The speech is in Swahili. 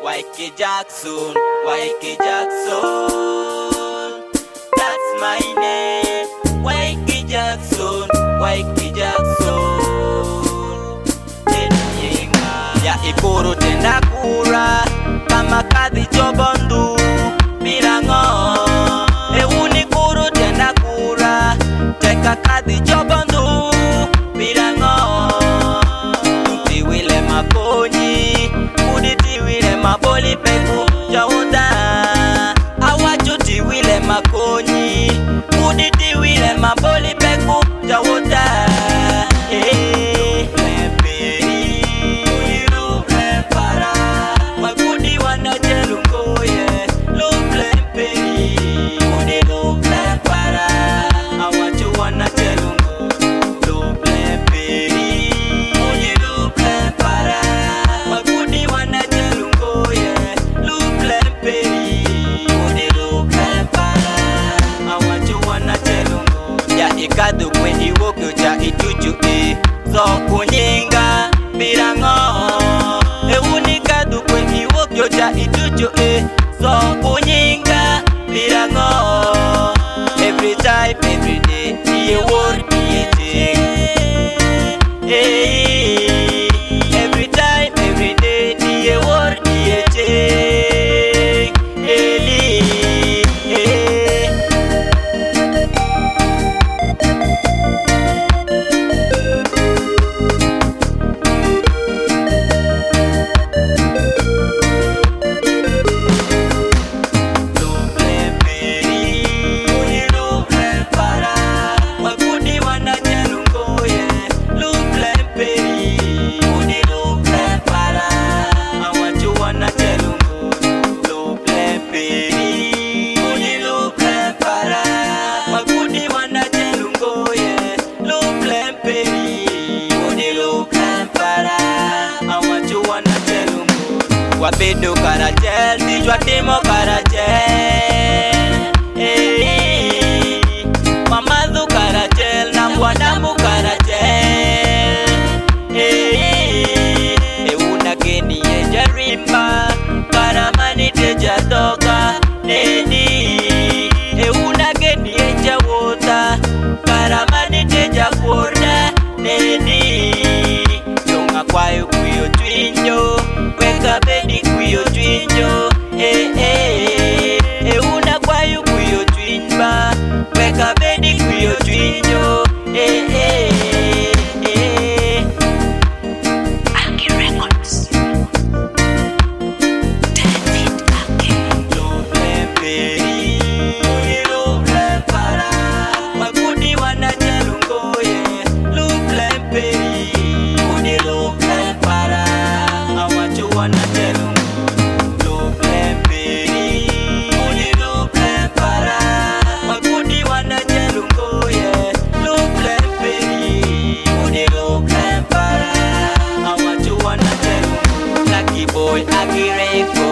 Wyckie Jackson, Wyckie Jackson. That's my name. Wyckie Jackson, Wyckie Jackson. Ya ikuru tenda kura kama kadhi chobondu mirango. Euni kuru tenda kura teka kadhi chobondu mirango. Tiwile makonyi tiwile maboli peku jawuda. Awachu tiwile makonyi tiwile maboli peku jawuda. Ikadu kwenye wokyo cha ituju so kunyinga mirango. Euni kadu kwenye wokyo cha ituju so kunyinga mirango. Every time, every day, the word every time, every day, the word Wabedo karajel, tijwa timo karajel. Mamadhu karajel, na mwadamu karajel. Euna geni eja rimba, karamani teja toka neni. Euna geni eja wota, karamani teja kuorda neni. Yonga kwayo kuyo twinyo, weka bedi kuyo twinyo. Euna kwayo kuyo twinba, weka bedi kuyo twinyo. Alki Records. David Alki. Loble peri, loble para. Magudi wanajelungoye, loble peri, loble para. Awacho wanajelungoye. Boy, Agireko.